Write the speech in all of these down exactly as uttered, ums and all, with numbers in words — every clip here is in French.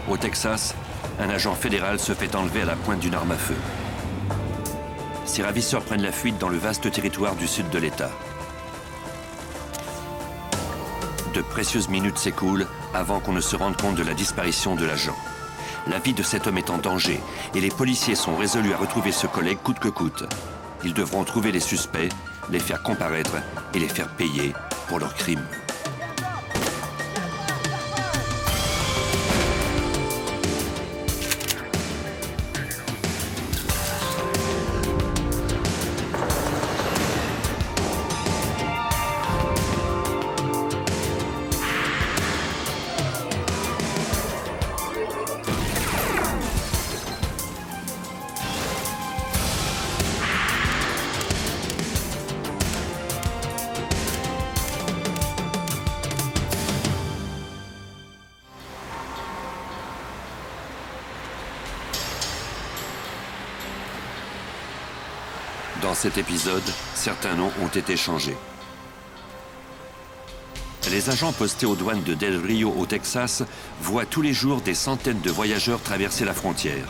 Au Texas, un agent fédéral se fait enlever à la pointe d'une arme à feu. Ses ravisseurs prennent la fuite dans le vaste territoire du sud de l'État. De précieuses minutes s'écoulent avant qu'on ne se rende compte de la disparition de l'agent. La vie de cet homme est en danger et les policiers sont résolus à retrouver ce collègue coûte que coûte. Ils devront trouver les suspects, les faire comparaître et les faire payer pour leurs crimes. Dans cet épisode, certains noms ont été changés. Les agents postés aux douanes de Del Rio au Texas voient tous les jours des centaines de voyageurs traverser la frontière.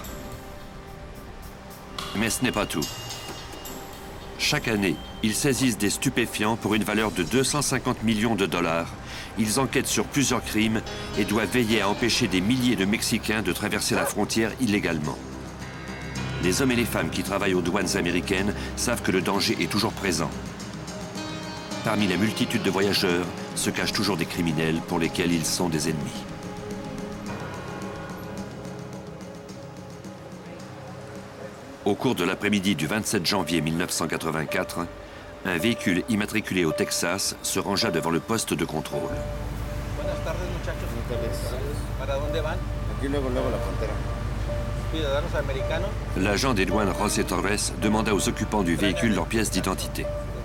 Mais ce n'est pas tout. Chaque année, ils saisissent des stupéfiants pour une valeur de deux cent cinquante millions de dollars. Ils enquêtent sur plusieurs crimes et doivent veiller à empêcher des milliers de Mexicains de traverser la frontière illégalement. Les hommes et les femmes qui travaillent aux douanes américaines savent que le danger est toujours présent. Parmi la multitude de voyageurs se cachent toujours des criminels pour lesquels ils sont des ennemis. Au cours de l'après-midi du vingt-sept janvier mille neuf cent quatre-vingt-quatre, un véhicule immatriculé au Texas se rangea devant le poste de contrôle. L'agent des douanes José Torres demanda aux occupants du véhicule leurs pièces d'identité.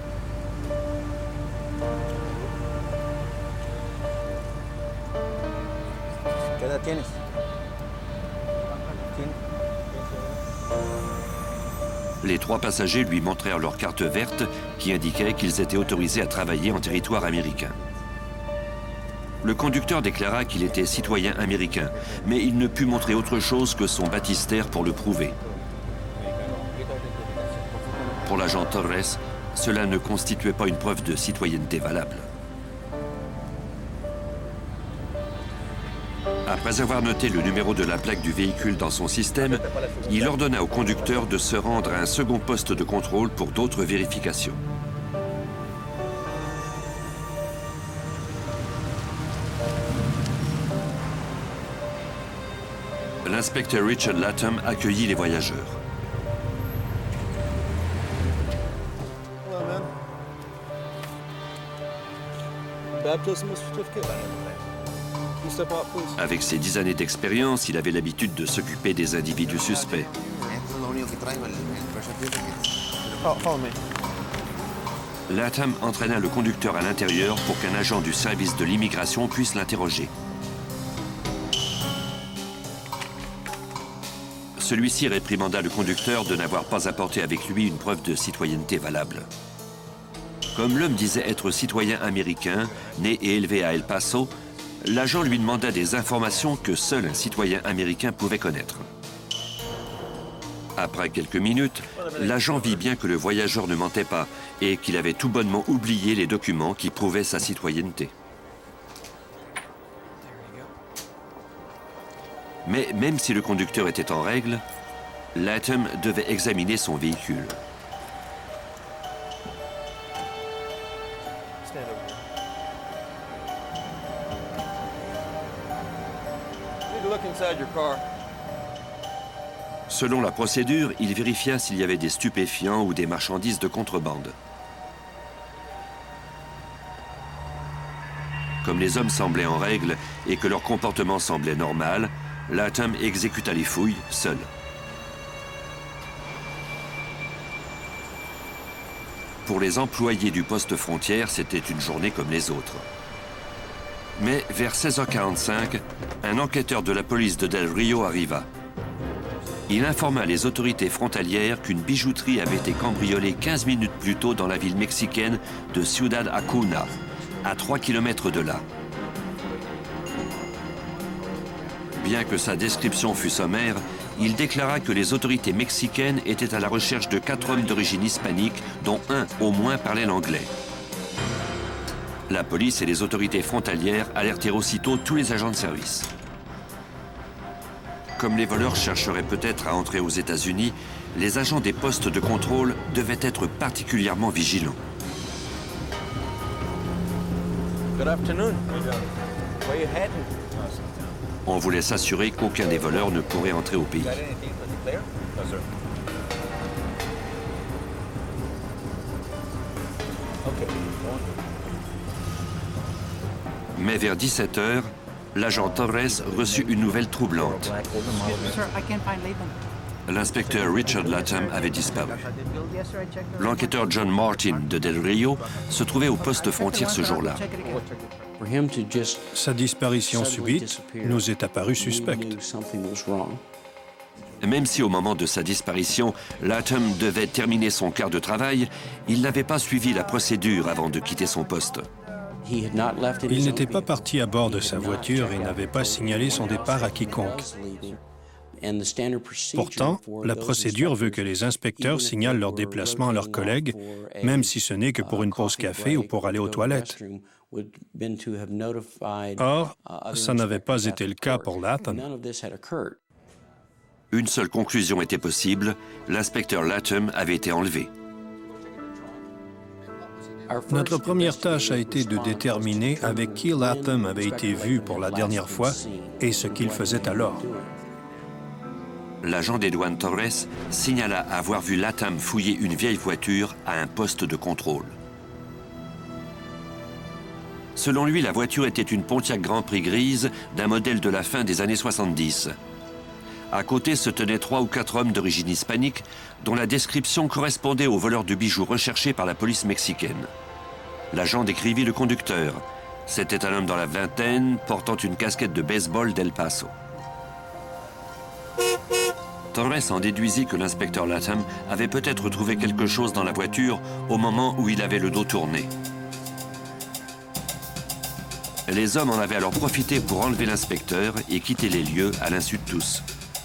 Les trois passagers lui montrèrent leur carte verte qui indiquait qu'ils étaient autorisés à travailler en territoire américain. Le conducteur déclara qu'il était citoyen américain, mais il ne put montrer autre chose que son baptistère pour le prouver. Pour l'agent Torres, cela ne constituait pas une preuve de citoyenneté valable. Après avoir noté le numéro de la plaque du véhicule dans son système, il ordonna au conducteur de se rendre à un second poste de contrôle pour d'autres vérifications. L'inspecteur Richard Latham accueillit les voyageurs. Avec ses dix années d'expérience, il avait l'habitude de s'occuper des individus suspects. Latham entraîna le conducteur à l'intérieur pour qu'un agent du service de l'immigration puisse l'interroger. Celui-ci réprimanda le conducteur de n'avoir pas apporté avec lui une preuve de citoyenneté valable. Comme l'homme disait être citoyen américain, né et élevé à El Paso, l'agent lui demanda des informations que seul un citoyen américain pouvait connaître. Après quelques minutes, l'agent vit bien que le voyageur ne mentait pas et qu'il avait tout bonnement oublié les documents qui prouvaient sa citoyenneté. Mais même si le conducteur était en règle, Latham devait examiner son véhicule. Selon la procédure, il vérifia s'il y avait des stupéfiants ou des marchandises de contrebande. Comme les hommes semblaient en règle et que leur comportement semblait normal, Latham exécuta les fouilles seul. Pour les employés du poste frontière, c'était une journée comme les autres. Mais vers seize heures quarante-cinq, un enquêteur de la police de Del Rio arriva. Il informa les autorités frontalières qu'une bijouterie avait été cambriolée quinze minutes plus tôt dans la ville mexicaine de Ciudad Acuna, à trois kilomètres de là. Bien que sa description fût sommaire, il déclara que les autorités mexicaines étaient à la recherche de quatre hommes d'origine hispanique, dont un au moins parlait l'anglais. La police et les autorités frontalières alertèrent aussitôt tous les agents de service. Comme les voleurs chercheraient peut-être à entrer aux États-Unis, les agents des postes de contrôle devaient être particulièrement vigilants. Good afternoon. Where you heading? On voulait s'assurer qu'aucun des voleurs ne pourrait entrer au pays. Got anything to declare? No, sir. Okay. Mais vers dix-sept heures, l'agent Torres reçut une nouvelle troublante. L'inspecteur Richard Latham avait disparu. L'enquêteur John Martin de Del Rio se trouvait au poste frontière ce jour-là. Sa disparition subite nous est apparue suspecte. Même si au moment de sa disparition, Latham devait terminer son quart de travail, il n'avait pas suivi la procédure avant de quitter son poste. Il n'était pas parti à bord de sa voiture et n'avait pas signalé son départ à quiconque. Pourtant, la procédure veut que les inspecteurs signalent leur déplacement à leurs collègues, même si ce n'est que pour une pause café ou pour aller aux toilettes. Or, ça n'avait pas été le cas pour Latham. Une seule conclusion était possible, l'inspecteur Latham avait été enlevé. Notre première tâche a été de déterminer avec qui Latham avait été vu pour la dernière fois et ce qu'il faisait alors. L'agent des douanes Torres signala avoir vu Latham fouiller une vieille voiture à un poste de contrôle. Selon lui, la voiture était une Pontiac Grand Prix grise d'un modèle de la fin des années soixante-dix. À côté se tenaient trois ou quatre hommes d'origine hispanique dont la description correspondait aux voleurs de bijoux recherchés par la police mexicaine. L'agent décrivit le conducteur. C'était un homme dans la vingtaine, portant une casquette de baseball d'El Paso. Torres en déduisit que l'inspecteur Latham avait peut-être trouvé quelque chose dans la voiture au moment où il avait le dos tourné. Les hommes en avaient alors profité pour enlever l'inspecteur et quitter les lieux à l'insu de tous.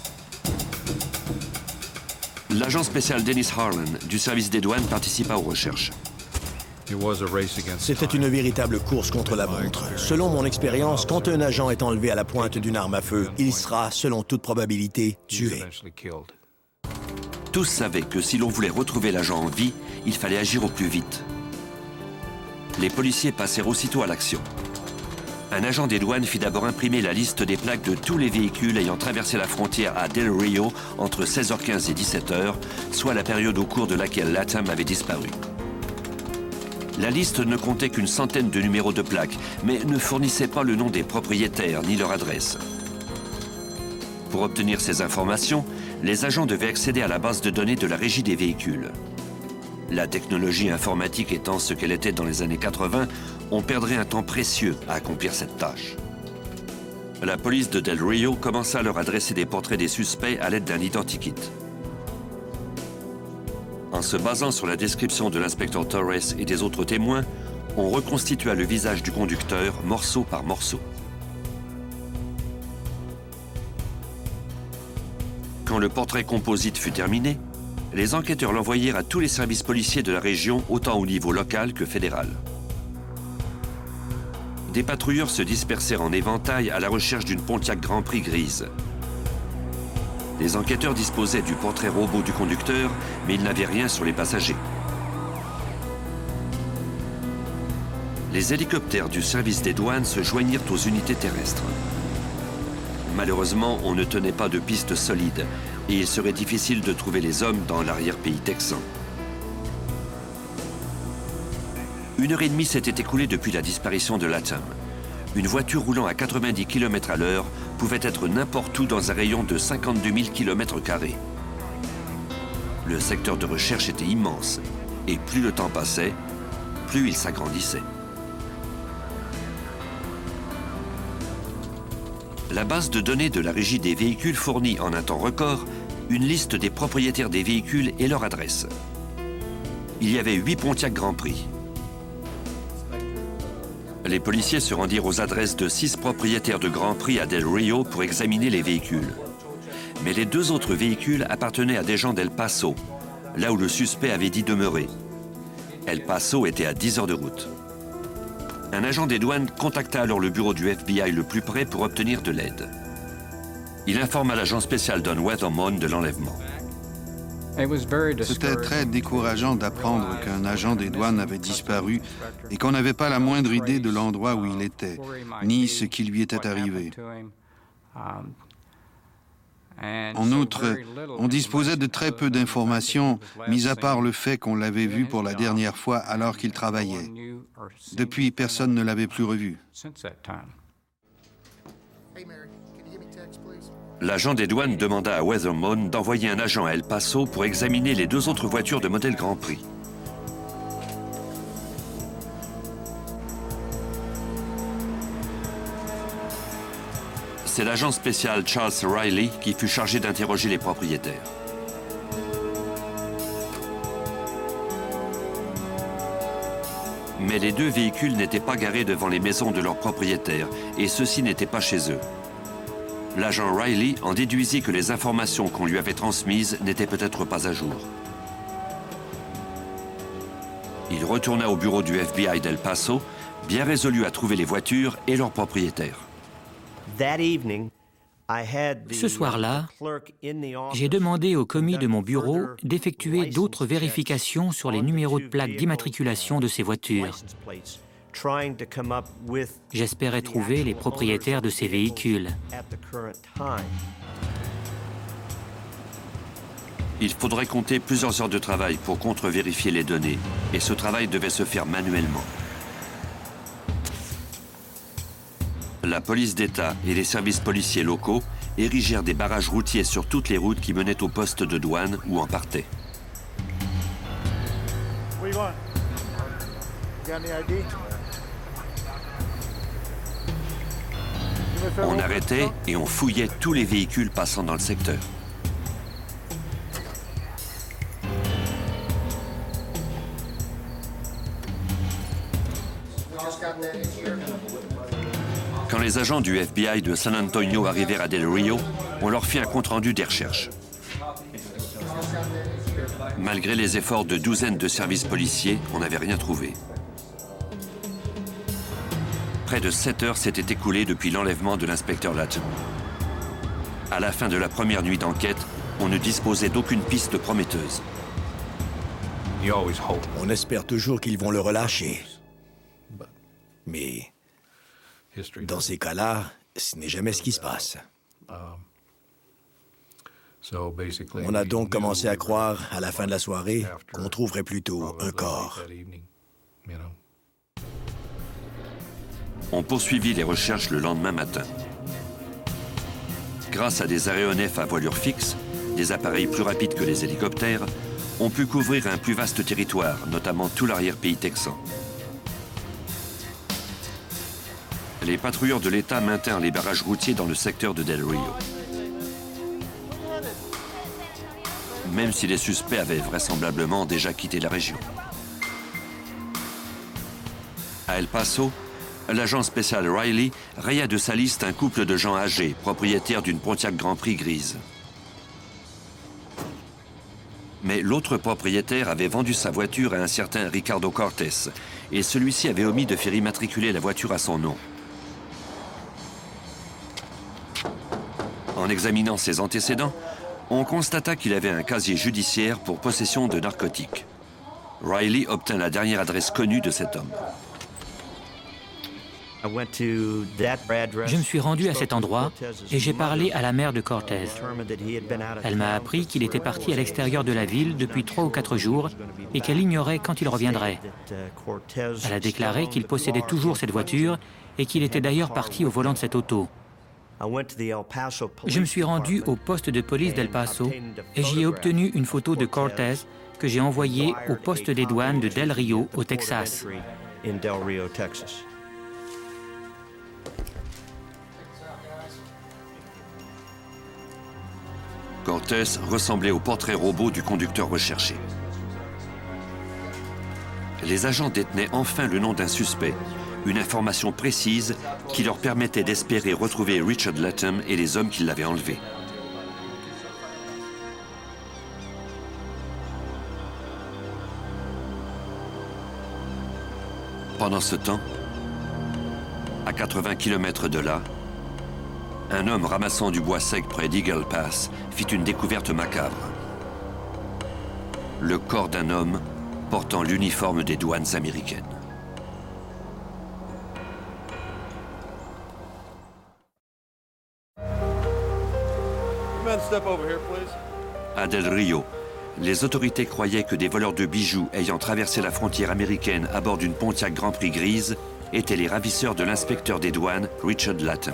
L'agent spécial Dennis Harlan du service des douanes participa aux recherches. C'était une véritable course contre la montre. Selon mon expérience, quand un agent est enlevé à la pointe d'une arme à feu, il sera, selon toute probabilité, tué. Tous savaient que si l'on voulait retrouver l'agent en vie, il fallait agir au plus vite. Les policiers passèrent aussitôt à l'action. Un agent des douanes fit d'abord imprimer la liste des plaques de tous les véhicules ayant traversé la frontière à Del Rio entre seize heures quinze et dix-sept heures, soit la période au cours de laquelle Latham avait disparu. La liste ne comptait qu'une centaine de numéros de plaques, mais ne fournissait pas le nom des propriétaires ni leur adresse. Pour obtenir ces informations, les agents devaient accéder à la base de données de la régie des véhicules. La technologie informatique étant ce qu'elle était dans les années quatre-vingt, on perdrait un temps précieux à accomplir cette tâche. La police de Del Rio commença à leur adresser des portraits des suspects à l'aide d'un identikit. En se basant sur la description de l'inspecteur Torres et des autres témoins, on reconstitua le visage du conducteur morceau par morceau. Quand le portrait composite fut terminé, les enquêteurs l'envoyèrent à tous les services policiers de la région, autant au niveau local que fédéral. Des patrouilleurs se dispersèrent en éventail à la recherche d'une Pontiac Grand Prix grise. Les enquêteurs disposaient du portrait robot du conducteur, mais ils n'avaient rien sur les passagers. Les hélicoptères du service des douanes se joignirent aux unités terrestres. Malheureusement, on ne tenait pas de piste solide et il serait difficile de trouver les hommes dans l'arrière-pays texan. Une heure et demie s'était écoulée depuis la disparition de Latham. Une voiture roulant à quatre-vingt-dix kilomètres à l'heure pouvait être n'importe où dans un rayon de cinquante-deux mille kilomètres carrés. Le secteur de recherche était immense et plus le temps passait, plus il s'agrandissait. La base de données de la régie des véhicules fournit en un temps record une liste des propriétaires des véhicules et leur adresse. Il y avait huit Pontiac Grand Prix. Les policiers se rendirent aux adresses de six propriétaires de Grand Prix à Del Rio pour examiner les véhicules. Mais les deux autres véhicules appartenaient à des gens d'El Paso, là où le suspect avait dit demeurer. El Paso était à dix heures de route. Un agent des douanes contacta alors le bureau du F B I le plus près pour obtenir de l'aide. Il informa l'agent spécial Don Weathermon de l'enlèvement. C'était très décourageant d'apprendre qu'un agent des douanes avait disparu et qu'on n'avait pas la moindre idée de l'endroit où il était, ni ce qui lui était arrivé. En outre, on disposait de très peu d'informations, mis à part le fait qu'on l'avait vu pour la dernière fois alors qu'il travaillait. Depuis, personne ne l'avait plus revu. L'agent des douanes demanda à Weathermon d'envoyer un agent à El Paso pour examiner les deux autres voitures de modèle Grand Prix. C'est l'agent spécial Charles Riley qui fut chargé d'interroger les propriétaires. Mais les deux véhicules n'étaient pas garés devant les maisons de leurs propriétaires, et ceux-ci n'étaient pas chez eux. L'agent Riley en déduisit que les informations qu'on lui avait transmises n'étaient peut-être pas à jour. Il retourna au bureau du F B I d'El Paso, bien résolu à trouver les voitures et leurs propriétaires. Ce soir-là, j'ai demandé au commis de mon bureau d'effectuer d'autres vérifications sur les numéros de plaque d'immatriculation de ces voitures. J'espérais trouver les propriétaires de ces véhicules. Il faudrait compter plusieurs heures de travail pour contre-vérifier les données, et ce travail devait se faire manuellement. La police d'État et les services policiers locaux érigèrent des barrages routiers sur toutes les routes qui menaient au poste de douane ou en partaient. On arrêtait et on fouillait tous les véhicules passant dans le secteur. Quand les agents du F B I de San Antonio arrivèrent à Del Rio, on leur fit un compte-rendu des recherches. Malgré les efforts de douzaines de services policiers, on n'avait rien trouvé. Près de sept heures s'étaient écoulées depuis l'enlèvement de l'inspecteur Latton. À la fin de la première nuit d'enquête, on ne disposait d'aucune piste prometteuse. On espère toujours qu'ils vont le relâcher. Mais dans ces cas-là, ce n'est jamais ce qui se passe. On a donc commencé à croire, à la fin de la soirée, qu'on trouverait plutôt un corps. On poursuivit les recherches le lendemain matin. Grâce à des aéronefs à voilure fixe, des appareils plus rapides que les hélicoptères, on put couvrir un plus vaste territoire, notamment tout l'arrière-pays texan. Les patrouilleurs de l'État maintinrent les barrages routiers dans le secteur de Del Rio. Même si les suspects avaient vraisemblablement déjà quitté la région. À El Paso, l'agent spécial Riley raya de sa liste un couple de gens âgés, propriétaires d'une Pontiac Grand Prix grise. Mais l'autre propriétaire avait vendu sa voiture à un certain Ricardo Cortés, et celui-ci avait omis de faire immatriculer la voiture à son nom. En examinant ses antécédents, on constata qu'il avait un casier judiciaire pour possession de narcotiques. Riley obtint la dernière adresse connue de cet homme. Je me suis rendu à cet endroit et j'ai parlé à la mère de Cortés. Elle m'a appris qu'il était parti à l'extérieur de la ville depuis trois ou quatre jours et qu'elle ignorait quand il reviendrait. Elle a déclaré qu'il possédait toujours cette voiture et qu'il était d'ailleurs parti au volant de cette auto. Je me suis rendu au poste de police d'El Paso et j'y ai obtenu une photo de Cortés que j'ai envoyée au poste des douanes de Del Rio, au Texas. Cortés ressemblait au portrait robot du conducteur recherché. Les agents détenaient enfin le nom d'un suspect, Une information précise qui leur permettait d'espérer retrouver Richard Latham et les hommes qui l'avaient enlevé. Pendant ce temps, à quatre-vingts kilomètres de là, un homme ramassant du bois sec près d'Eagle Pass fit une découverte macabre. Le corps d'un homme portant l'uniforme des douanes américaines. À Del Rio, les autorités croyaient que des voleurs de bijoux ayant traversé la frontière américaine à bord d'une Pontiac Grand Prix grise étaient les ravisseurs de l'inspecteur des douanes, Richard Latham.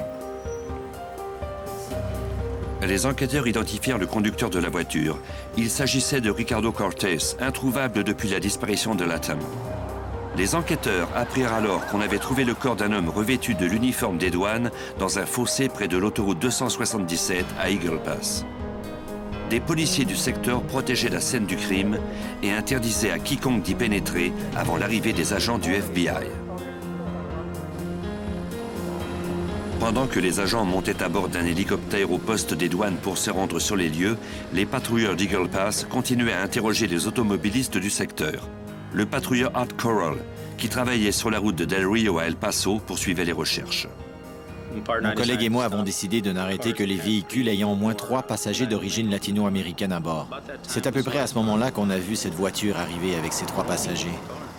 Les enquêteurs identifièrent le conducteur de la voiture. Il s'agissait de Ricardo Cortés, introuvable depuis la disparition de Latham. Les enquêteurs apprirent alors qu'on avait trouvé le corps d'un homme revêtu de l'uniforme des douanes dans un fossé près de l'autoroute deux cent soixante-dix-sept à Eagle Pass. Des policiers du secteur protégeaient la scène du crime et interdisaient à quiconque d'y pénétrer avant l'arrivée des agents du F B I. Pendant que les agents montaient à bord d'un hélicoptère au poste des douanes pour se rendre sur les lieux, les patrouilleurs d'Eagle Pass continuaient à interroger les automobilistes du secteur. Le patrouilleur Art Corral, qui travaillait sur la route de Del Rio à El Paso, poursuivait les recherches. Mon collègue et moi avons décidé de n'arrêter que les véhicules ayant au moins trois passagers d'origine latino-américaine à bord. C'est à peu près à ce moment-là qu'on a vu cette voiture arriver avec ses trois passagers.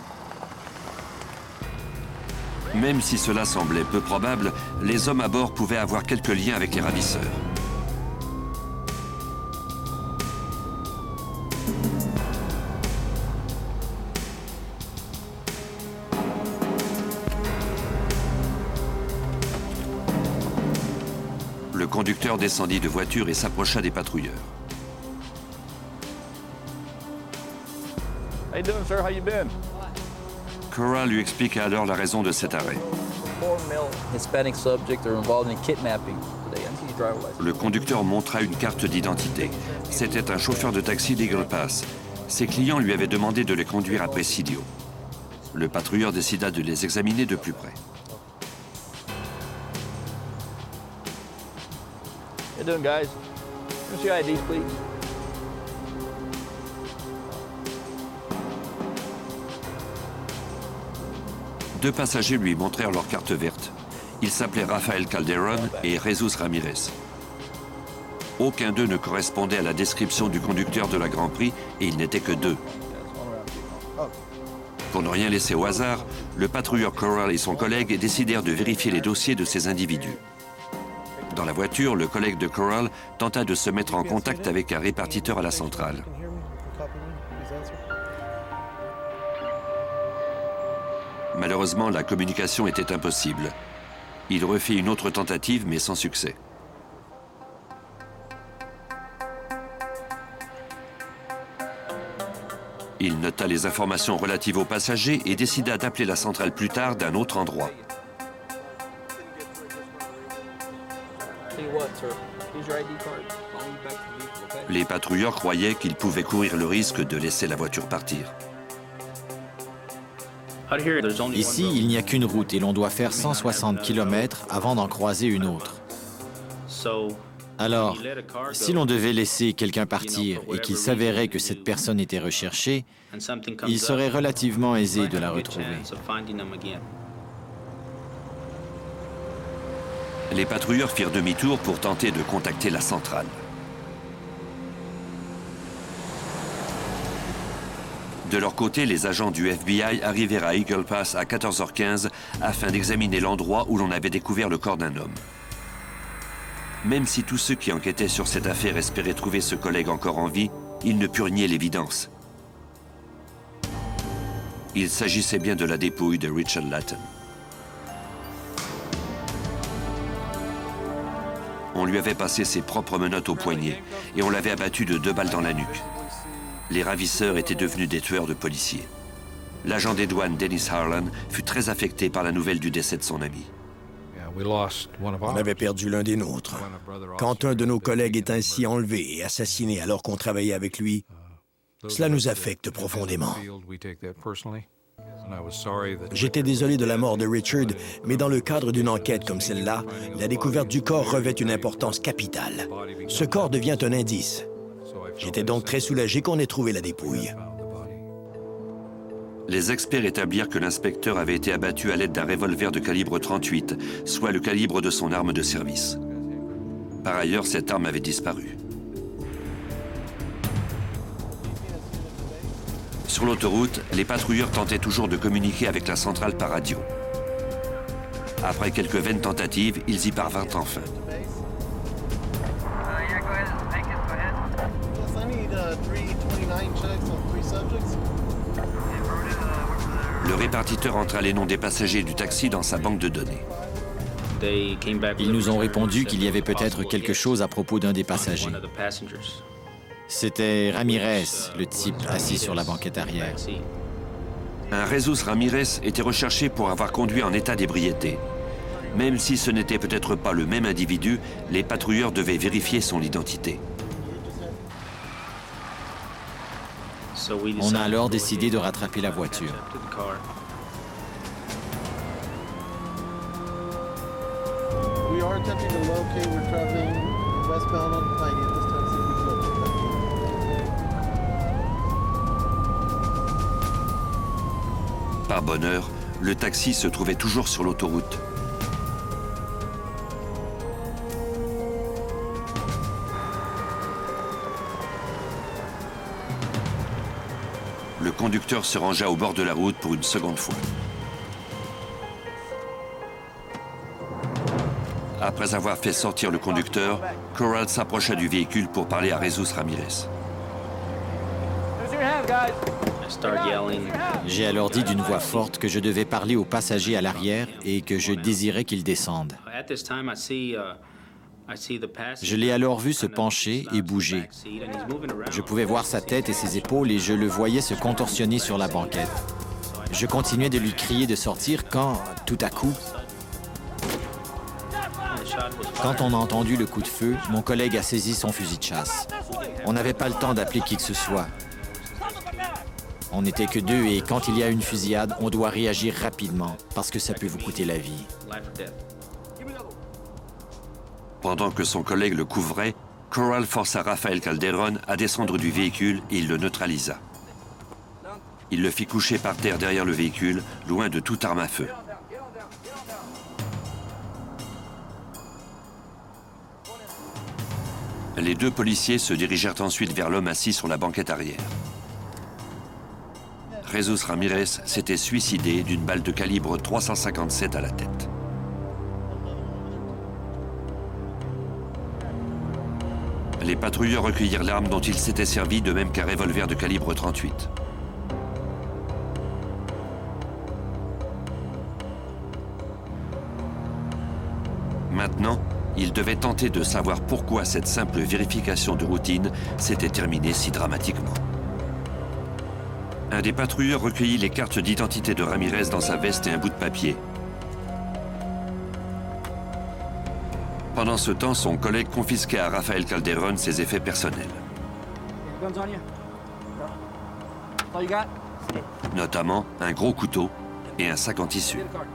Même si cela semblait peu probable, les hommes à bord pouvaient avoir quelques liens avec les ravisseurs. Le conducteur descendit de voiture et s'approcha des patrouilleurs. How you doing, sir? How you been? Corral lui expliqua alors la raison de cet arrêt. Four male Hispanic subjects are involved in kidnapping today. I see your driver license. Le conducteur montra une carte d'identité. C'était un chauffeur de taxi d'Eagle Pass. Ses clients lui avaient demandé de les conduire à Presidio. Le patrouilleur décida de les examiner de plus près. How you doing, guys? What's your I Ds, please? Deux passagers lui montrèrent leur carte verte. Ils s'appelaient Rafael Calderon et Jesus Ramirez. Aucun d'eux ne correspondait à la description du conducteur de la Grand Prix et ils n'étaient que deux. Pour ne rien laisser au hasard, le patrouilleur Corral et son collègue décidèrent de vérifier les dossiers de ces individus. Dans la voiture, le collègue de Corral tenta de se mettre en contact avec un répartiteur à la centrale. Malheureusement, la communication était impossible. Il refit une autre tentative, mais sans succès. Il nota les informations relatives aux passagers et décida d'appeler la centrale plus tard d'un autre endroit. Les patrouilleurs croyaient qu'ils pouvaient courir le risque de laisser la voiture partir. Ici, il n'y a qu'une route et l'on doit faire cent soixante kilomètres avant d'en croiser une autre. Alors, si l'on devait laisser quelqu'un partir et qu'il s'avérait que cette personne était recherchée, il serait relativement aisé de la retrouver. Les patrouilleurs firent demi-tour pour tenter de contacter la centrale. De leur côté, les agents du F B I arrivèrent à Eagle Pass à quatorze heures quinze afin d'examiner l'endroit où l'on avait découvert le corps d'un homme. Même si tous ceux qui enquêtaient sur cette affaire espéraient trouver ce collègue encore en vie, ils ne purent nier l'évidence. Il s'agissait bien de la dépouille de Richard Latham. On lui avait passé ses propres menottes au poignet et on l'avait abattu de deux balles dans la nuque. Les ravisseurs étaient devenus des tueurs de policiers. L'agent des douanes, Dennis Harlan, fut très affecté par la nouvelle du décès de son ami. On avait perdu l'un des nôtres. Quand un de nos collègues est ainsi enlevé et assassiné alors qu'on travaillait avec lui, cela nous affecte profondément. J'étais désolé de la mort de Richard, mais dans le cadre d'une enquête comme celle-là, la découverte du corps revêt une importance capitale. Ce corps devient un indice. J'étais donc très soulagé qu'on ait trouvé la dépouille. Les experts établirent que l'inspecteur avait été abattu à l'aide d'un revolver de calibre trente-huit, soit le calibre de son arme de service. Par ailleurs, cette arme avait disparu. Sur l'autoroute, les patrouilleurs tentaient toujours de communiquer avec la centrale par radio. Après quelques vaines tentatives, ils y parvinrent enfin. Le répartiteur entra les noms des passagers du taxi dans sa banque de données. Ils nous ont répondu qu'il y avait peut-être quelque chose à propos d'un des passagers. C'était Ramirez, le type assis sur la banquette arrière. Un Jesus Ramirez était recherché pour avoir conduit en état d'ébriété. Même si ce n'était peut-être pas le même individu, les patrouilleurs devaient vérifier son identité. On a alors décidé de rattraper la voiture. We are attempting to locate. We're traveling westbound on Piney at this time. See if we can locate that. Par bonheur, le taxi se trouvait toujours sur l'autoroute. Le conducteur se rangea au bord de la route pour une seconde fois. Après avoir fait sortir le conducteur, Corral s'approcha du véhicule pour parler à Jesus Ramirez. J'ai alors dit d'une voix forte que je devais parler aux passagers à l'arrière et que je désirais qu'ils descendent. Je l'ai alors vu se pencher et bouger. Je pouvais voir sa tête et ses épaules et je le voyais se contorsionner sur la banquette. Je continuais de lui crier de sortir quand, tout à coup... Quand on a entendu le coup de feu, mon collègue a saisi son fusil de chasse. On n'avait pas le temps d'appeler qui que ce soit. On n'était que deux et quand il y a une fusillade, on doit réagir rapidement parce que ça peut vous coûter la vie. Pendant que son collègue le couvrait, Corral força Rafael Calderon à descendre du véhicule et il le neutralisa. Il le fit coucher par terre derrière le véhicule, loin de toute arme à feu. Les deux policiers se dirigèrent ensuite vers l'homme assis sur la banquette arrière. Jesus Ramirez s'était suicidé d'une balle de calibre trois cent cinquante-sept à la tête. Les patrouilleurs recueillirent l'arme dont ils s'étaient servis, de même qu'un revolver de calibre trente-huit. Maintenant, ils devaient tenter de savoir pourquoi cette simple vérification de routine s'était terminée si dramatiquement. Un des patrouilleurs recueillit les cartes d'identité de Ramirez dans sa veste et un bout de papier. Pendant ce temps, son collègue confisquait à Rafael Calderon ses effets personnels. Notamment un gros couteau et un sac en tissu.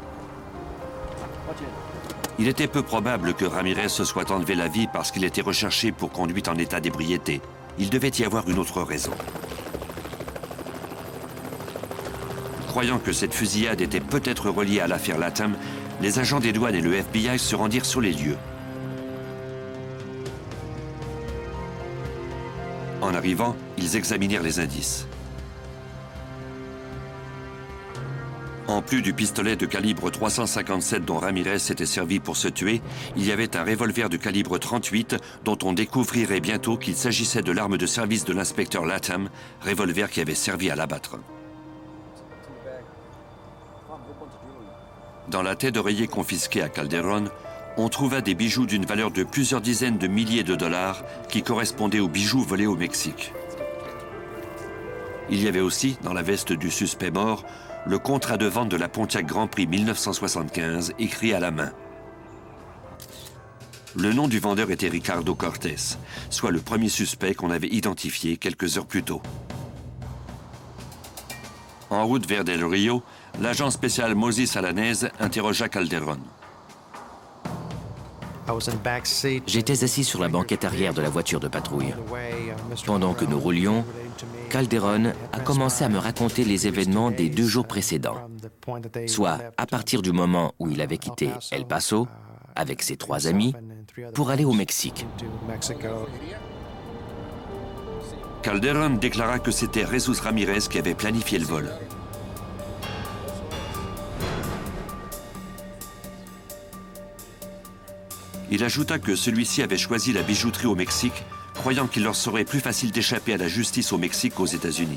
Il était peu probable que Ramirez se soit enlevé la vie parce qu'il était recherché pour conduite en état d'ébriété. Il devait y avoir une autre raison. Croyant que cette fusillade était peut-être reliée à l'affaire Latham, les agents des douanes et le F B I se rendirent sur les lieux. En arrivant, ils examinèrent les indices. En plus du pistolet de calibre trois cent cinquante-sept dont Ramirez s'était servi pour se tuer, il y avait un revolver de calibre trente-huit dont on découvrirait bientôt qu'il s'agissait de l'arme de service de l'inspecteur Latham, revolver qui avait servi à l'abattre. Dans la tête d'oreiller confisquée à Calderon, on trouva des bijoux d'une valeur de plusieurs dizaines de milliers de dollars qui correspondaient aux bijoux volés au Mexique. Il y avait aussi, dans la veste du suspect mort, le contrat de vente de la Pontiac Grand Prix mille neuf cent soixante-quinze, écrit à la main. Le nom du vendeur était Ricardo Cortés, soit le premier suspect qu'on avait identifié quelques heures plus tôt. En route vers Del Rio, L'agent spécial Moses Alanez interrogea Calderon. J'étais assis sur la banquette arrière de la voiture de patrouille. Pendant que nous roulions, Calderon a commencé à me raconter les événements des deux jours précédents, soit à partir du moment où il avait quitté El Paso avec ses trois amis pour aller au Mexique. Calderon déclara que c'était Jesus Ramirez qui avait planifié le vol. Il ajouta que celui-ci avait choisi la bijouterie au Mexique, croyant qu'il leur serait plus facile d'échapper à la justice au Mexique qu'aux États-Unis.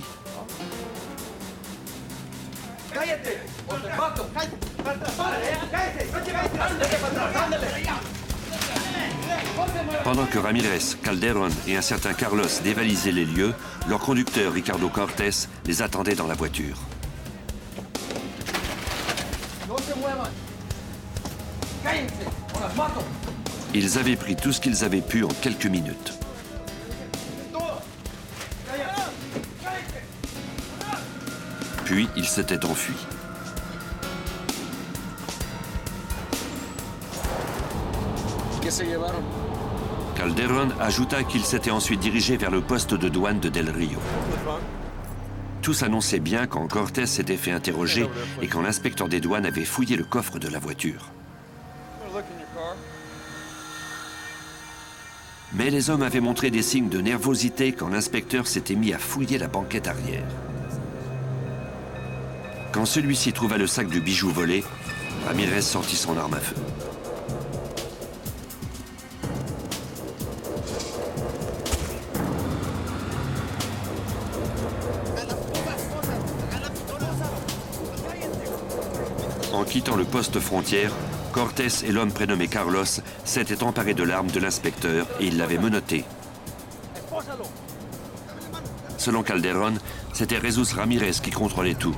Pendant que Ramirez, Calderon et un certain Carlos dévalisaient les lieux, leur conducteur Ricardo Cortés les attendait dans la voiture. Ils avaient pris tout ce qu'ils avaient pu en quelques minutes. Puis ils s'étaient enfuis. Calderon ajouta qu'il s'était ensuite dirigé vers le poste de douane de Del Rio. Tous annonçaient bien quand Cortés s'était fait interroger et quand l'inspecteur des douanes avait fouillé le coffre de la voiture. Mais les hommes avaient montré des signes de nervosité quand l'inspecteur s'était mis à fouiller la banquette arrière. Quand celui-ci trouva le sac de bijoux volé, Ramirez sortit son arme à feu. En quittant le poste frontière, Cortés et l'homme prénommé Carlos s'étaient emparés de l'arme de l'inspecteur et ils l'avaient menotté. Selon Calderon, c'était Jesus Ramirez qui contrôlait tout.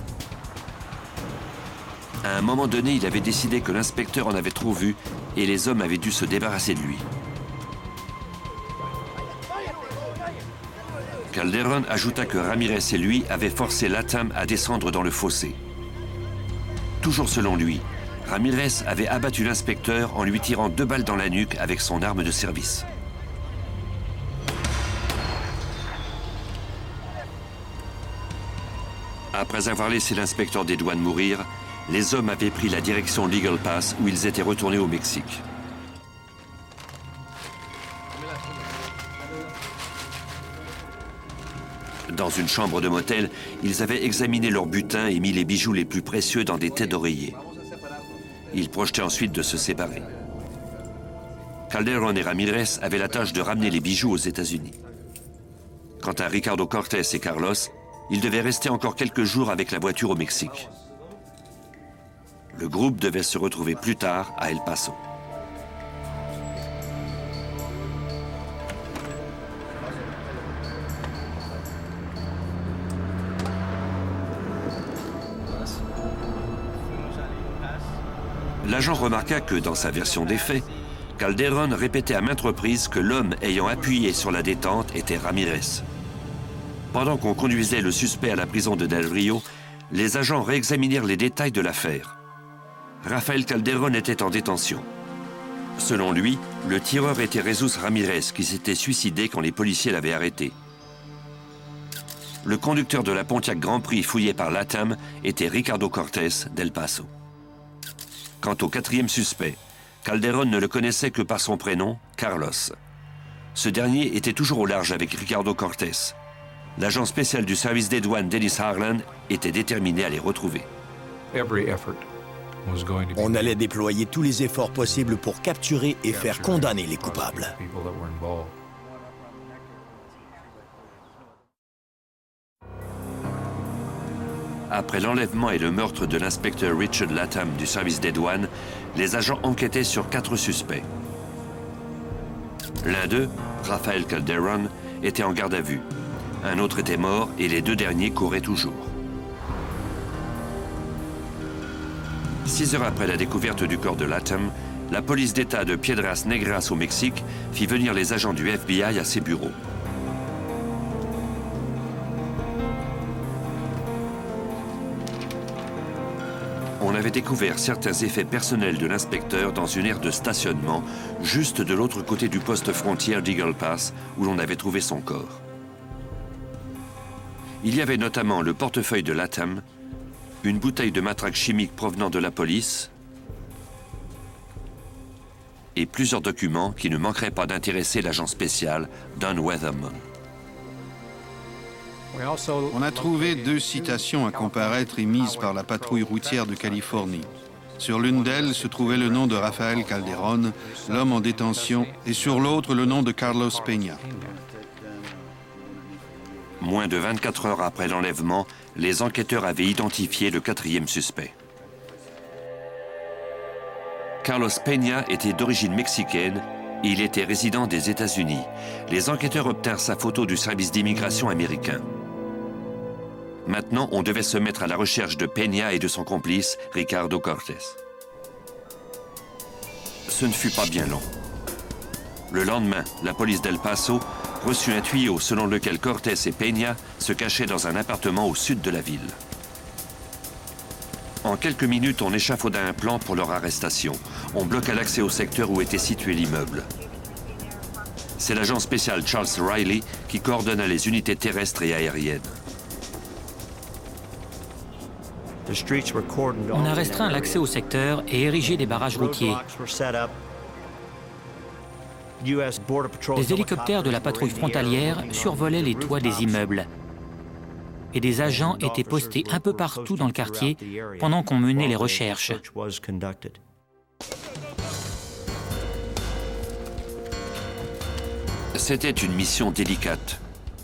À un moment donné, il avait décidé que l'inspecteur en avait trop vu et les hommes avaient dû se débarrasser de lui. Calderon ajouta que Ramirez et lui avaient forcé Latham à descendre dans le fossé. Toujours selon lui, Ramirez avait abattu l'inspecteur en lui tirant deux balles dans la nuque avec son arme de service. Après avoir laissé l'inspecteur des douanes mourir, les hommes avaient pris la direction Legal Pass où ils étaient retournés au Mexique. Dans une chambre de motel, ils avaient examiné leur butin et mis les bijoux les plus précieux dans des têtes d'oreiller. Ils projetaient ensuite de se séparer. Calderon et Ramirez avaient la tâche de ramener les bijoux aux États-Unis. Quant à Ricardo Cortés et Carlos, ils devaient rester encore quelques jours avec la voiture au Mexique. Le groupe devait se retrouver plus tard à El Paso. L'agent remarqua que, dans sa version des faits, Calderon répétait à maintes reprises que l'homme ayant appuyé sur la détente était Ramirez. Pendant qu'on conduisait le suspect à la prison de Del Rio, les agents réexaminèrent les détails de l'affaire. Rafael Calderon était en détention. Selon lui, le tireur était Jesus Ramirez qui s'était suicidé quand les policiers l'avaient arrêté. Le conducteur de la Pontiac Grand Prix fouillé par Latham était Ricardo Cortés d'El Paso. Quant au quatrième suspect, Calderon ne le connaissait que par son prénom, Carlos. Ce dernier était toujours au large avec Ricardo Cortés. L'agent spécial du service des douanes, Dennis Harlan, était déterminé à les retrouver. On allait déployer tous les efforts possibles pour capturer et faire condamner les coupables. Après l'enlèvement et le meurtre de l'inspecteur Richard Latham du service des douanes, les agents enquêtaient sur quatre suspects. L'un d'eux, Rafael Calderon, était en garde à vue. Un autre était mort et les deux derniers couraient toujours. Six heures après la découverte du corps de Latham, la police d'État de Piedras Negras au Mexique fit venir les agents du F B I à ses bureaux. avait découvert certains effets personnels de l'inspecteur dans une aire de stationnement, juste de l'autre côté du poste frontière d'Eagle Pass, où l'on avait trouvé son corps. Il y avait notamment le portefeuille de Latham, une bouteille de matraque chimique provenant de la police et plusieurs documents qui ne manqueraient pas d'intéresser l'agent spécial Don Weatherman. On a trouvé deux citations à comparaître émises par la patrouille routière de Californie. Sur l'une d'elles se trouvait le nom de Rafael Calderón, l'homme en détention, et sur l'autre le nom de Carlos Peña. Moins de vingt-quatre heures après l'enlèvement, les enquêteurs avaient identifié le quatrième suspect. Carlos Peña était d'origine mexicaine et il était résident des États-Unis. Les enquêteurs obtinrent sa photo du service d'immigration américain. Maintenant, on devait se mettre à la recherche de Peña et de son complice, Ricardo Cortés. Ce ne fut pas bien long. Le lendemain, la police d'El Paso reçut un tuyau selon lequel Cortés et Peña se cachaient dans un appartement au sud de la ville. En quelques minutes, on échafauda un plan pour leur arrestation. On bloqua l'accès au secteur où était situé l'immeuble. C'est l'agent spécial Charles Riley qui coordonna les unités terrestres et aériennes. On a restreint l'accès au secteur et érigé des barrages routiers. Des hélicoptères de la patrouille frontalière survolaient les toits des immeubles. Et des agents étaient postés un peu partout dans le quartier pendant qu'on menait les recherches. C'était une mission délicate.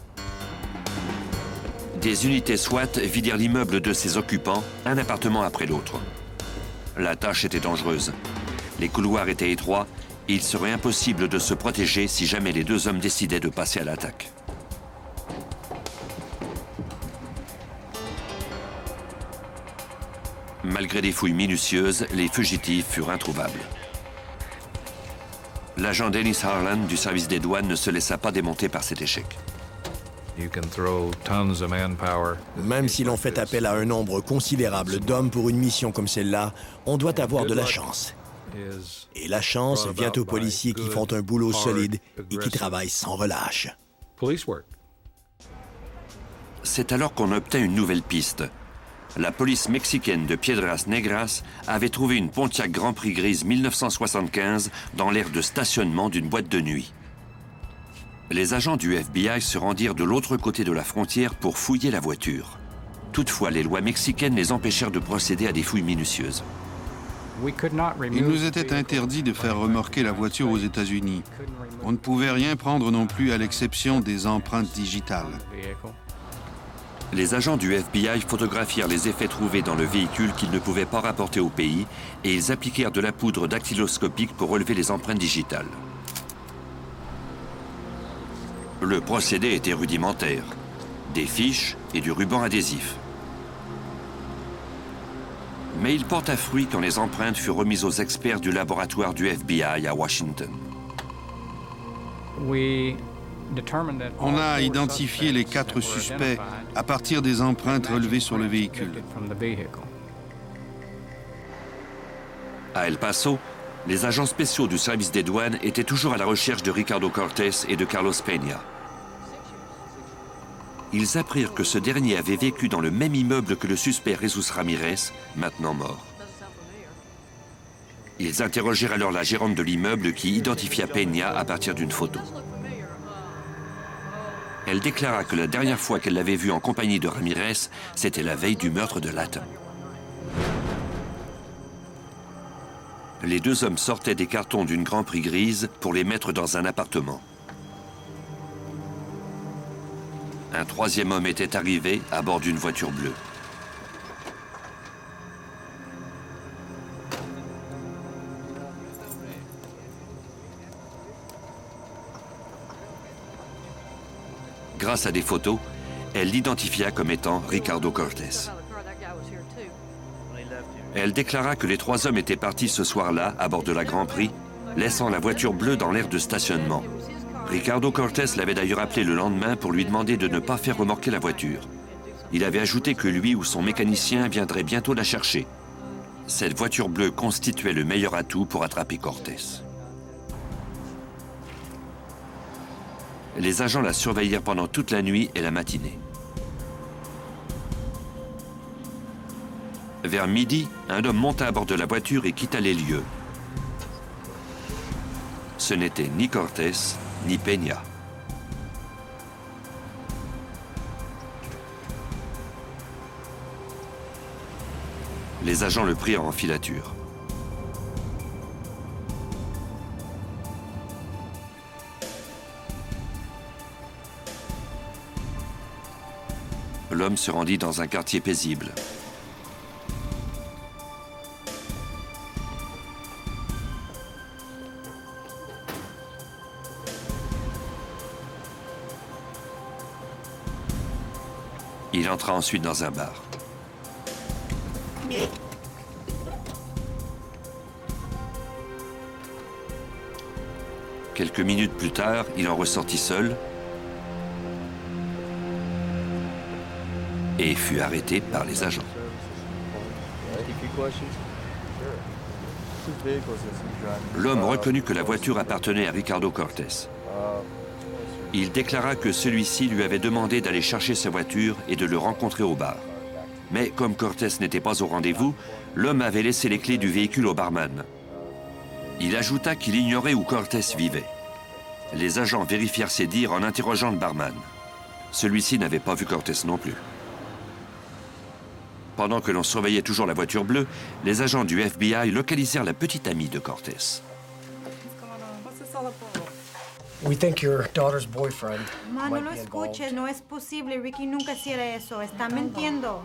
Des unités SWAT vidèrent l'immeuble de ses occupants, un appartement après l'autre. La tâche était dangereuse. Les couloirs étaient étroits et il serait impossible de se protéger si jamais les deux hommes décidaient de passer à l'attaque. Malgré des fouilles minutieuses, les fugitifs furent introuvables. L'agent Dennis Harlan du service des douanes ne se laissa pas démonter par cet échec. Même si l'on fait appel à un nombre considérable d'hommes pour une mission comme celle-là, on doit avoir de la chance. Et la chance vient aux policiers qui font un boulot solide et qui travaillent sans relâche. C'est alors qu'on obtint une nouvelle piste. La police mexicaine de Piedras Negras avait trouvé une Pontiac Grand Prix grise mille neuf cent soixante-quinze dans l'aire de stationnement d'une boîte de nuit. Les agents du F B I se rendirent de l'autre côté de la frontière pour fouiller la voiture. Toutefois, les lois mexicaines les empêchèrent de procéder à des fouilles minutieuses. Il nous était interdit de faire remorquer la voiture aux États-Unis. On ne pouvait rien prendre non plus à l'exception des empreintes digitales. Les agents du F B I photographièrent les effets trouvés dans le véhicule qu'ils ne pouvaient pas rapporter au pays et ils appliquèrent de la poudre dactyloscopique pour relever les empreintes digitales. Le procédé était rudimentaire. Des fiches et du ruban adhésif. Mais il porta fruit quand les empreintes furent remises aux experts du laboratoire du F B I à Washington. On a identifié les quatre suspects à partir des empreintes relevées sur le véhicule. À El Paso, les agents spéciaux du service des douanes étaient toujours à la recherche de Ricardo Cortés et de Carlos Peña. Ils apprirent que ce dernier avait vécu dans le même immeuble que le suspect Jesus Ramirez, maintenant mort. Ils interrogèrent alors la gérante de l'immeuble qui identifia Peña à partir d'une photo. Elle déclara que la dernière fois qu'elle l'avait vu en compagnie de Ramirez, c'était la veille du meurtre de Latham. Les deux hommes sortaient des cartons d'une Grand Prix grise pour les mettre dans un appartement. Un troisième homme était arrivé à bord d'une voiture bleue. Grâce à des photos, elle l'identifia comme étant Ricardo Cortés. Elle déclara que les trois hommes étaient partis ce soir-là à bord de la Grand Prix, laissant la voiture bleue dans l'aire de stationnement. Ricardo Cortés l'avait d'ailleurs appelé le lendemain pour lui demander de ne pas faire remorquer la voiture. Il avait ajouté que lui ou son mécanicien viendrait bientôt la chercher. Cette voiture bleue constituait le meilleur atout pour attraper Cortés. Les agents la surveillèrent pendant toute la nuit et la matinée. Vers midi, un homme monta à bord de la voiture et quitta les lieux. Ce n'était ni Cortés, ni Peña. Les agents le prirent en filature. L'homme se rendit dans un quartier paisible. Il entra ensuite dans un bar. Quelques minutes plus tard, il en ressortit seul et fut arrêté par les agents. L'homme reconnut que la voiture appartenait à Ricardo Cortés. Il déclara que celui-ci lui avait demandé d'aller chercher sa voiture et de le rencontrer au bar. Mais comme Cortés n'était pas au rendez-vous, l'homme avait laissé les clés du véhicule au barman. Il ajouta qu'il ignorait où Cortés vivait. Les agents vérifièrent ses dires en interrogeant le barman. Celui-ci n'avait pas vu Cortés non plus. Pendant que l'on surveillait toujours la voiture bleue, les agents du F B I localisèrent la petite amie de Cortés. We think your daughter's boyfriend Ma, no might lo be escuches, involved. no es posible. Ricky nunca hiciera eso. Está mintiendo.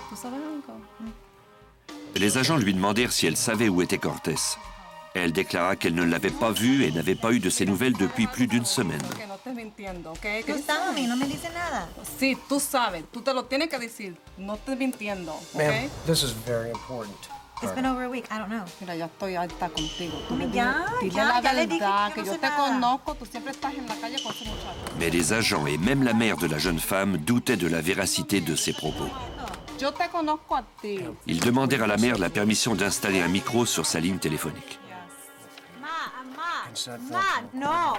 Les agents lui demandèrent si elle savait où était Cortés. Elle déclara qu'elle ne l'avait pas vu et n'avait pas eu de ses nouvelles depuis plus d'une semaine. No está, mami, no me dice nada. Sí, tú sabes, tú te lo tienes que decir, no estés mintiendo, Ma'am, ¿ok? this is very important. It's been over a week. I don't know. Mira, ya estoy alta contigo. Tú Mami, le ya, dile- dile ya, la ya le dije verdad, que yo que no yo sé te nada. conozco, tú siempre estás en la calle con ese muchacho. Mais les agents et même la mère de la jeune femme doutaient de la véracité de ses propos. Yo te conozco a ti. Ils demandèrent à la mère la permission d'installer un micro sur sa ligne téléphonique. Ma, ma, ma, no.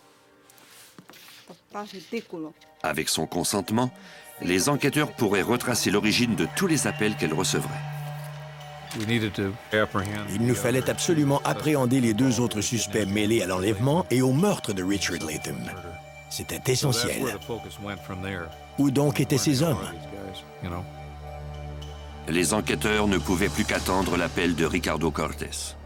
Estás ridículo. Avec son consentement, les enquêteurs pourraient retracer l'origine de tous les appels qu'elle recevrait. Il nous fallait absolument appréhender les deux autres suspects mêlés à l'enlèvement et au meurtre de Richard Latham. C'était essentiel. Où donc étaient ces hommes? Les enquêteurs ne pouvaient plus qu'attendre l'appel de Ricardo Cortés.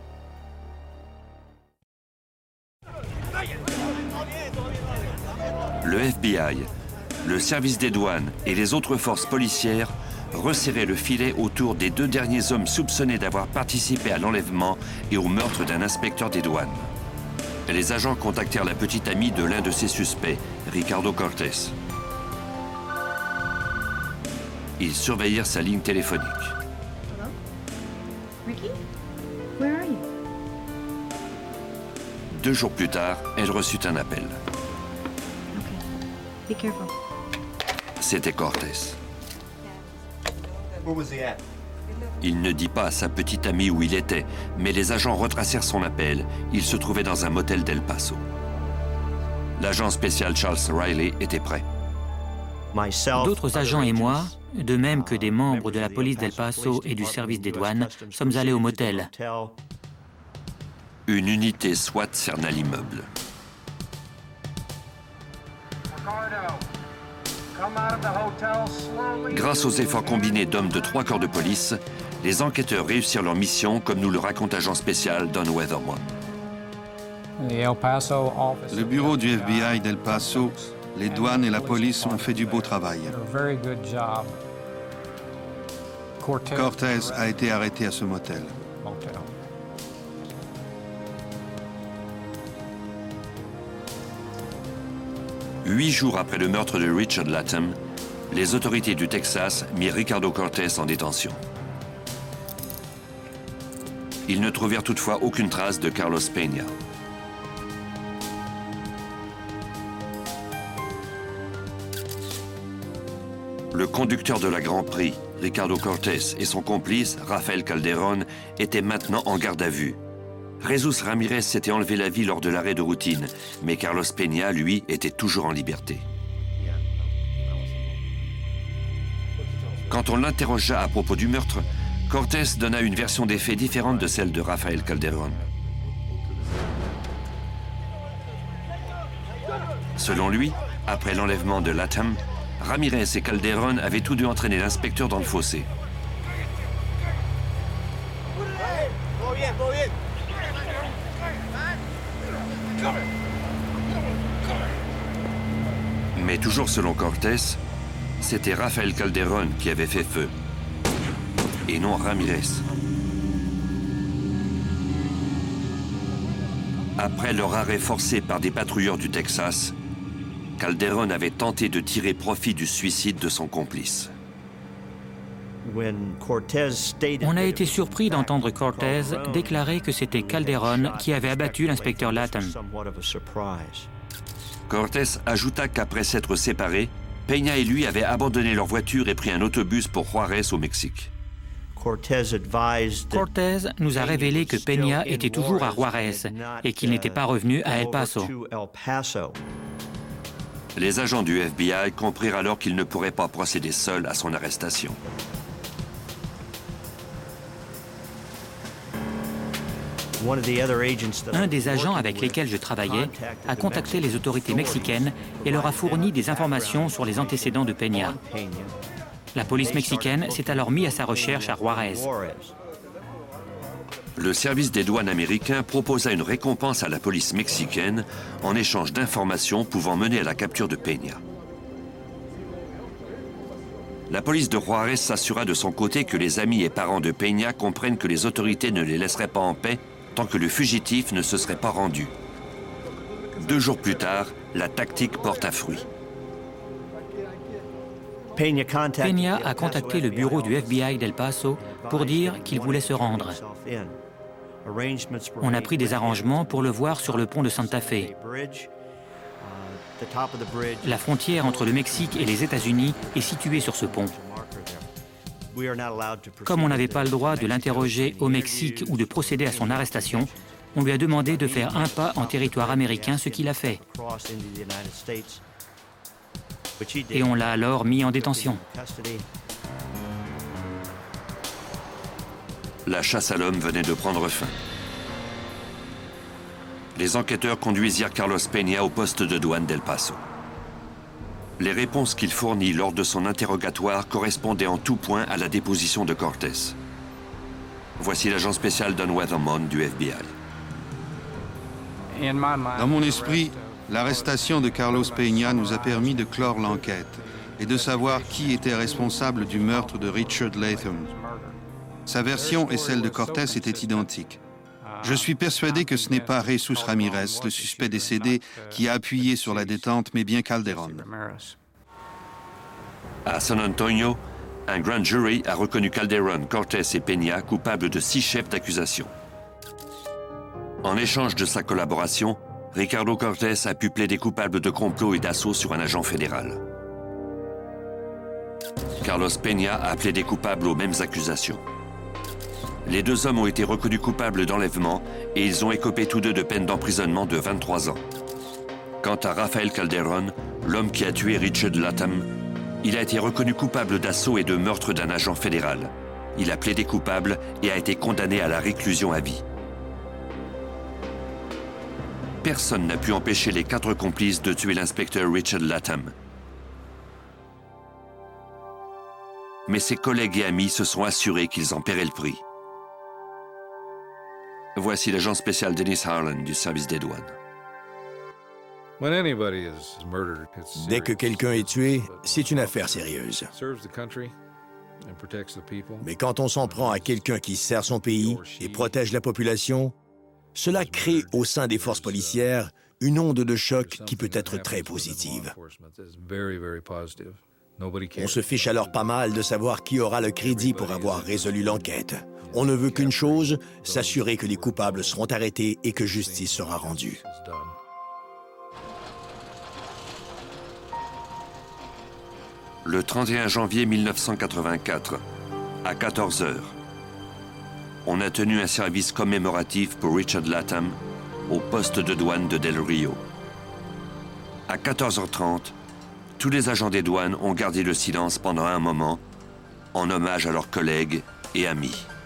Le F B I, le service des douanes et les autres forces policières resserraient le filet autour des deux derniers hommes soupçonnés d'avoir participé à l'enlèvement et au meurtre d'un inspecteur des douanes. Les agents contactèrent la petite amie de l'un de ces suspects, Ricardo Cortés. Ils surveillèrent sa ligne téléphonique. Hello? Ricky? Where are you? Deux jours plus tard, elle reçut un appel. Okay. Be careful. C'était Cortés. Where was he at? Il ne dit pas à sa petite amie où il était, mais les agents retracèrent son appel. Il se trouvait dans un motel d'El Paso. L'agent spécial Charles Riley était prêt. D'autres agents et moi, de même que des membres de la police d'El Paso et du service des douanes, sommes allés au motel. Une unité SWAT cerna l'immeuble. Grâce aux efforts combinés d'hommes de trois corps de police, les enquêteurs réussirent leur mission, comme nous le raconte agent spécial Don Weatherman. Le bureau du F B I d'El Paso, les douanes et la police ont fait du beau travail. Cortés a été arrêté à ce motel. Huit jours après le meurtre de Richard Latham, les autorités du Texas mirent Ricardo Cortés en détention. Ils ne trouvèrent toutefois aucune trace de Carlos Peña. Le conducteur de la Grand Prix, Ricardo Cortés, et son complice, Rafael Calderón, étaient maintenant en garde à vue. Jesus Ramirez s'était enlevé la vie lors de l'arrêt de routine, mais Carlos Peña, lui, était toujours en liberté. Quand on l'interrogea à propos du meurtre, Cortés donna une version des faits différente de celle de Rafael Calderón. Selon lui, après l'enlèvement de Latham, Ramirez et Calderón avaient tous deux entraîné l'inspecteur dans le fossé. Mais toujours selon Cortés, c'était Rafael Calderón qui avait fait feu, et non Ramirez. Après leur arrêt forcé par des patrouilleurs du Texas, Calderón avait tenté de tirer profit du suicide de son complice. On a été surpris d'entendre Cortés déclarer que c'était Calderón qui avait abattu l'inspecteur Latham. Cortés ajouta qu'après s'être séparés, Peña et lui avaient abandonné leur voiture et pris un autobus pour Juárez au Mexique. Cortés nous a révélé que Peña était toujours à Juárez et qu'il n'était pas revenu à El Paso. Les agents du F B I comprirent alors qu'ils ne pourraient pas procéder seuls à son arrestation. Un des agents avec lesquels je travaillais a contacté les autorités mexicaines et leur a fourni des informations sur les antécédents de Peña. La police mexicaine s'est alors mise à sa recherche à Juárez. Le service des douanes américain proposa une récompense à la police mexicaine en échange d'informations pouvant mener à la capture de Peña. La police de Juárez s'assura de son côté que les amis et parents de Peña comprennent que les autorités ne les laisseraient pas en paix tant que le fugitif ne se serait pas rendu. Deux jours plus tard, la tactique porta fruit. Peña a contacté le bureau du F B I d'El Paso pour dire qu'il voulait se rendre. On a pris des arrangements pour le voir sur le pont de Santa Fe. La frontière entre le Mexique et les États-Unis est située sur ce pont. Comme on n'avait pas le droit de l'interroger au Mexique ou de procéder à son arrestation, on lui a demandé de faire un pas en territoire américain, ce qu'il a fait. Et on l'a alors mis en détention. La chasse à l'homme venait de prendre fin. Les enquêteurs conduisirent Carlos Peña au poste de douane d'El Paso. Les réponses qu'il fournit lors de son interrogatoire correspondaient en tout point à la déposition de Cortés. Voici l'agent spécial Don Weathermon du F B I. Dans mon esprit, l'arrestation de Carlos Peña nous a permis de clore l'enquête et de savoir qui était responsable du meurtre de Richard Latham. Sa version et celle de Cortés étaient identiques. Je suis persuadé que ce n'est pas Jesus Ramirez, le suspect décédé, qui a appuyé sur la détente, mais bien Calderón. À San Antonio, un grand jury a reconnu Calderón, Cortés et Peña coupables de six chefs d'accusation. En échange de sa collaboration, Ricardo Cortés a pu plaider coupable de complot et d'assaut sur un agent fédéral. Carlos Peña a plaidé coupable aux mêmes accusations. Les deux hommes ont été reconnus coupables d'enlèvement et ils ont écopé tous deux de peines d'emprisonnement de vingt-trois ans. Quant à Rafael Calderón, l'homme qui a tué Richard Latham, il a été reconnu coupable d'assaut et de meurtre d'un agent fédéral. Il a plaidé coupable et a été condamné à la réclusion à vie. Personne n'a pu empêcher les quatre complices de tuer l'inspecteur Richard Latham. Mais ses collègues et amis se sont assurés qu'ils en paieraient le prix. Voici l'agent spécial Dennis Harlan du service des douanes. Dès que quelqu'un est tué, c'est une affaire sérieuse. Mais quand on s'en prend à quelqu'un qui sert son pays et protège la population, cela crée au sein des forces policières une onde de choc qui peut être très positive. On se fiche alors pas mal de savoir qui aura le crédit pour avoir résolu l'enquête. On ne veut qu'une chose, s'assurer que les coupables seront arrêtés et que justice sera rendue. Le trente et un janvier mille neuf cent quatre-vingt-quatre, à quatorze heures, on a tenu un service commémoratif pour Richard Latham au poste de douane de Del Rio. À quatorze heures trente, tous les agents des douanes ont gardé le silence pendant un moment, en hommage à leurs collègues et amis.